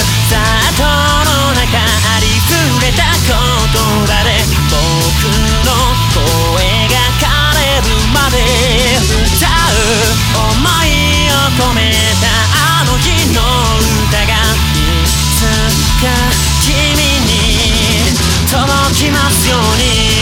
ざっとの中ありふれた言葉で僕の声が枯れるまで歌う想いを込めたあの日の歌がいつか君に届きますように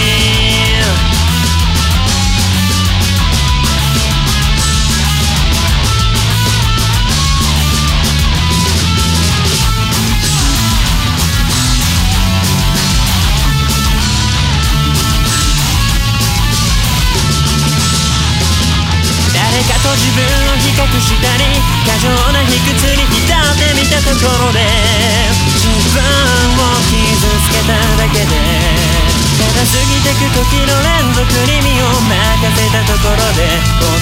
誰かと自分を比較したり過剰な卑屈に浸ってみたところで自分を傷つけただけでただ過ぎてく時の連続に身を任せたところで答